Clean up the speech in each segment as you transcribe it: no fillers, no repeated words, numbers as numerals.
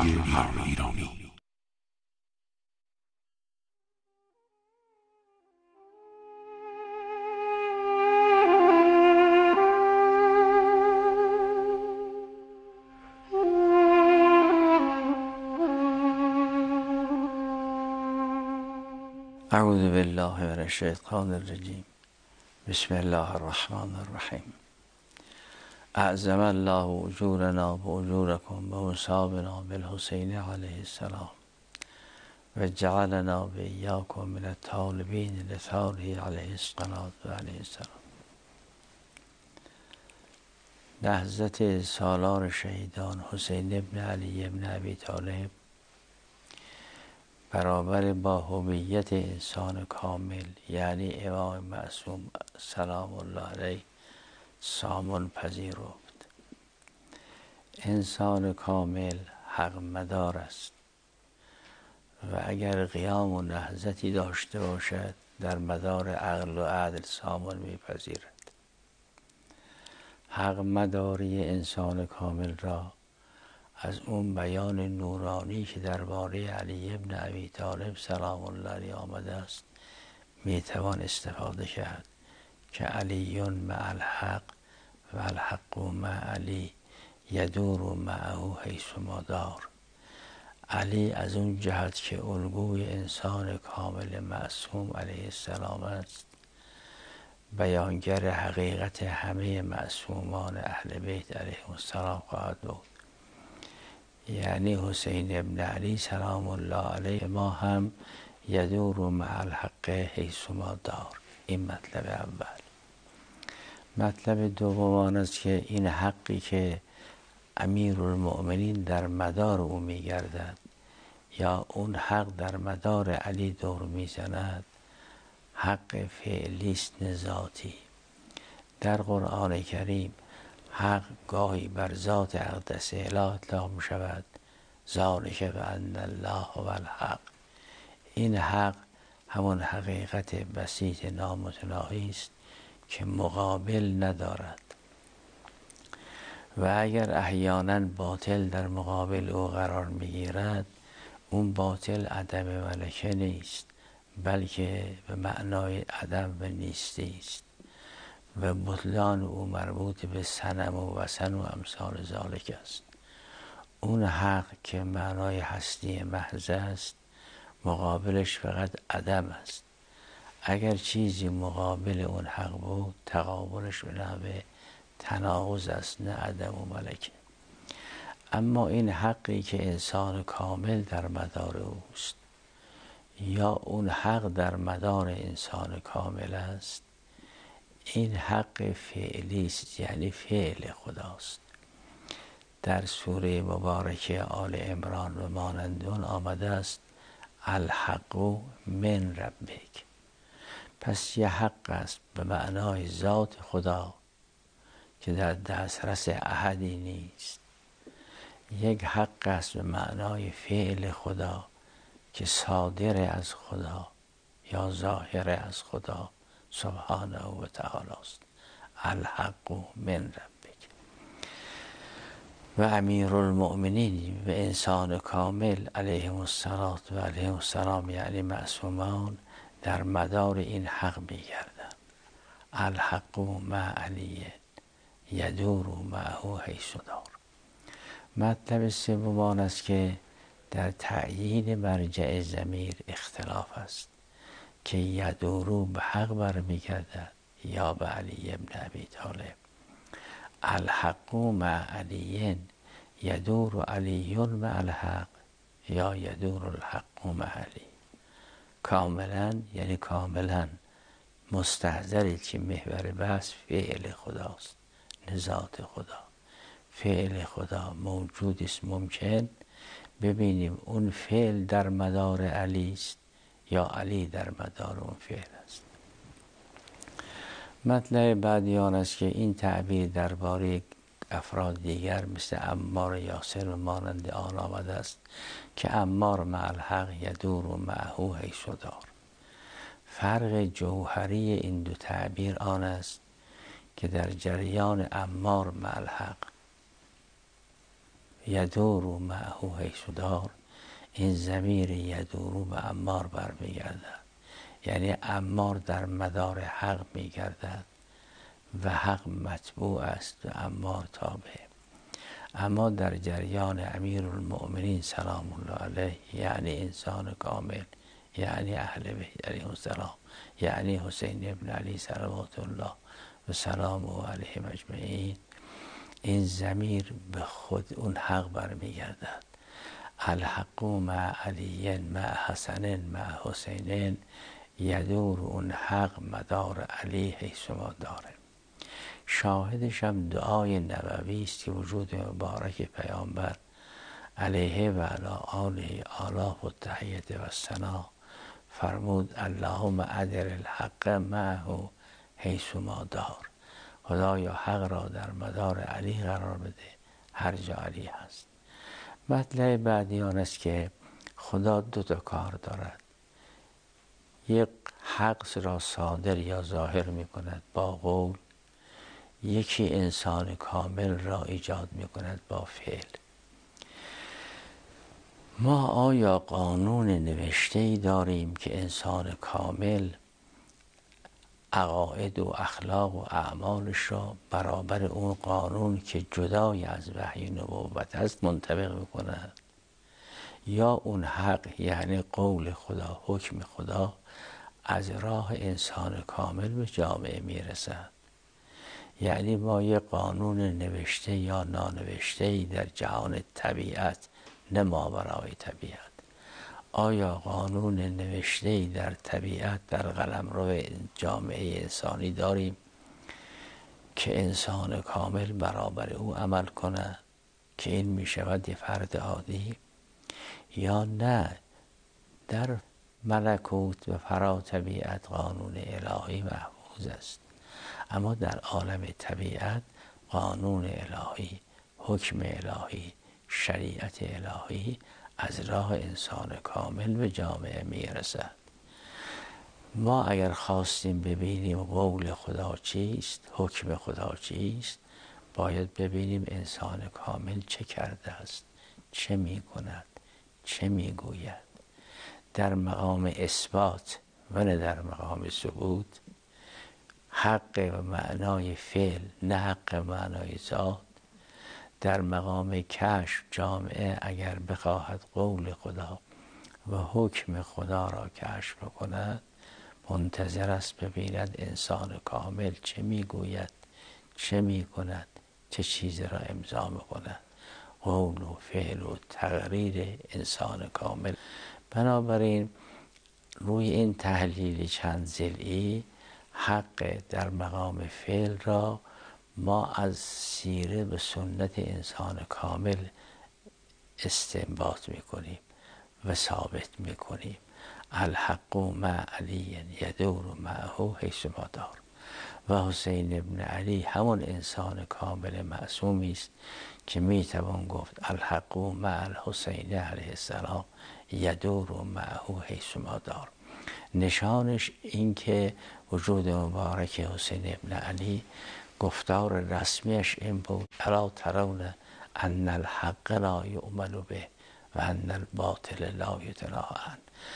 ایرانی. اعوذ بالله من الشیطان الرجیم. بسم الله الرحمن الرحیم. اعظم الله اجورنا و اجورکم و اصابنا بالحسین علیه السلام و جعلنا و ایاکم من الطالبین لثاره علیه الصلاة و علیه السلام. نهضت سالار شهیدان حسین ابن علی ابن ابی طالب برابر با هویت انسان کامل، یعنی امام معصوم سلام الله علیه، سامون پذیرفت. انسان کامل حق مدار است و اگر قیام و نهضتی داشته باشد در مدار عقل و عدل سامون میپذیرد. حق مداری انسان کامل را از اون بیان نورانی که درباره علی ابن ابی طالب سلام الله علیه آمده است میتوان استفاده کرد که علی مع الحق و الحق مع علی یدور معه حیث ما دار. علی از اون جهت که الگوی انسان کامل معصوم علیه السلام است، بیانگر حقیقت همه معصومان اهل بیت علیهم السلام خواهد بود. یعنی حسین ابن علی سلام الله علیه ما هم یدور مع الحق حیث ما دار. این مطلب اول. مطلب دوم آن است که این حقی که امیرالمؤمنین در مدار او میگردد یا اون حق در مدار علی دور میزند، حق فعلی است ذاتی. در قرآن کریم حق گاهی بر ذات اقدس اله اطلاق می شود. ذالک بان الله هو الحق. این حق همون حقیقت بسیط نامتناهی است که مقابل ندارد و اگر احیانا باطل در مقابل او قرار میگیرد، اون باطل عدم ملکه نیست، بلکه به معنای عدم و نیستی است و بطلان او مربوط به صنم و وثن و امثال ذالک است. اون حق که معنای هستی محض است، مقابلش فقط عدم است. اگر چیزی مقابل اون حق بود، تقابلش به نحو تناقض است، نه عدم و ملکه. اما این حقی که انسان کامل در مدار اوست یا اون حق در مدار انسان کامل است، این حق فعلی است، یعنی فعل خداست. در سوره مبارکه آل عمران و مانند آن آمده است الحق من ربک. پس یه حق است به معنای ذات خدا که در دسترس احدی نیست. یک حق است به معنای فعل خدا که صادر از خدا یا ظاهر از خدا سبحانه و تعالی است. الحق من ربک. و امیرالمؤمنین و انسان کامل علیهم الصلاة و علیهم السلام، یعنی معصومان، در مدار این حق میگردند. الحق مع علی یدور معه حیث دار. مطلب سوم آن است که در تعیین مرجع ضمیر اختلاف است که یدورو به حق برمیگردد یا به علی ابن ابی طالب. الحق مع علی یدور علی مع الحق یا یدور الحق مع علی. کاملا، یعنی کاملا مستحضرید که محور بحث فعل خداست، نه ذات خدا. فعل خدا موجود است، ممکن ببینیم اون فعل در مدار علی است یا علی در مدار اون فعل است. مطلب بعدی آن است که این تعبیر درباره افراد دیگر مثل عمار یاسر و مانند آن آمده است که عمار مع الحق یدور و معه حیث دار. فرق جوهری این دو تعبیر آن است که در جریان عمار مع الحق یدور معه حیث دار، این ضمیر یدور به عمار برمیگردد، یعنی عمار در مدار حق میگردد و حق متبوع است و عمار تابع. اما در جریان امیرالمؤمنین سلام الله علیه، یعنی انسان کامل، یعنی اهل بیت علیهم السلام، یعنی حسین ابن علی صلوات الله و سلام علیهم اجمعین، این ضمیر به خود اون حق برمیگردد. الحق مع علی مع حسن مع حسین، یدور اون حق مدار علی حیث ما داره. شاهدش هم دعای نبوی است که وجود مبارک پیامبر علیه و علی آله آلاف و تحیت و ثنا فرمود اللهم ادر الحق معه حیث ما دار. خدایا حق را در مدار علی قرار بده هر جا علی هست. مطلع بعدی آن است که خدا دو تا کار دارد، یک حق را صادر یا ظاهر می کند با قول، یکی انسان کامل را ایجاد می کند با فعل. ما آیا قانون نوشته‌ای داریم که انسان کامل عقاید و اخلاق و اعمالش را برابر اون قانون که جدای از وحی نبوت است منطبق می کند؟ یا اون حق یعنی قول خدا، حکم خدا از راه انسان کامل به جامعه می رسد؟ یعنی ما یک قانون نوشته یا نانوشته در جهان طبیعت، نه ماورای طبیعت، آیا قانون نوشته در طبیعت در قلمرو جامعه انسانی داریم که انسان کامل برابر او عمل کند که این می شود یه فرد عادی؟ یا نه در ملکوت و فرا طبیعت قانون الهی محفوظ است، اما در عالم طبیعت قانون الهی، حکم الهی، شریعت الهی از راه انسان کامل به جامعه میرسد. ما اگر خواستیم ببینیم قول خدا چیست، حکم خدا چیست، باید ببینیم انسان کامل چه کرده است، چه می کند، چه می گوید. در مقام اثبات و نه در مقام ثبوت، حق و معنای فعل نه حق معنای ذات. در مقام کشف جامعه اگر بخواهد قول خدا و حکم خدا را کشف کند، منتظر است ببیند انسان کامل چه میگوید، چه میکند، چه چیزی را امضا میکند. قول و فعل و تقریر انسان کامل. بنابراین روی این تحلیل چند ضلعی حق در مقام فعل را ما از سیره و سنت انسان کامل استنباط میکنیم و ثابت میکنیم. الحق مع علی یدور معه حیث ما دار. و حسین ابن علی همون انسان کامل معصومی است که میتوان گفت الحق مع الحسین علیه السلام یدور معه حیث ما دار. نشانش این که وجود مبارک حسین ابن علی گفتار رسمیش این بود الا ترون ان الحق لا یؤمل به و ان الباطل لا یتناهی عنه.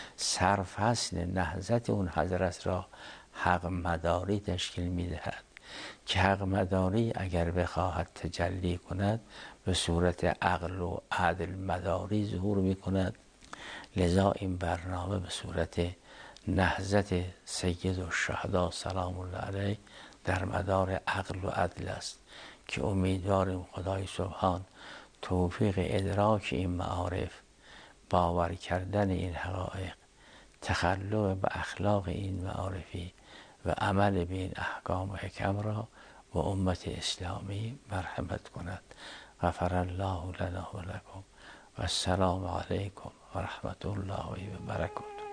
سرفصل نهضت اون حضرت را حق مداری تشکیل میدهد که حق مداری اگر بخواهد تجلی کند به صورت عقل و عدل مداری ظهور می کند. لذا این برنامه به صورت نهضت سید الشهدا سلام الله علیه در مدار عقل و عدل است که امیدواریم خدای سبحان توفیق ادراک این معارف، باور کردن این حقایق، تخلق به اخلاق این معارفی و عمل به این احکام و حکم را و امت اسلامی مرحمت کند. غفر الله لنا و لکم و السلام علیکم و رحمت الله و برکاته.